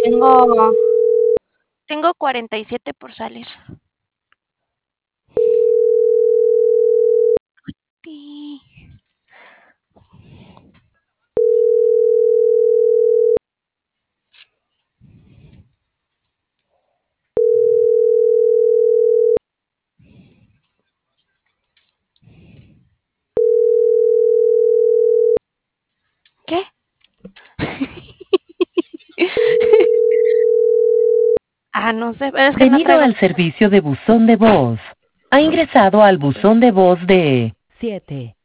Tengo, tengo 47 por salir. Pi. ¿Qué? No sé, pero es que no Bienvenido traigo. al servicio de buzón de voz. Ha ingresado al buzón de voz de 7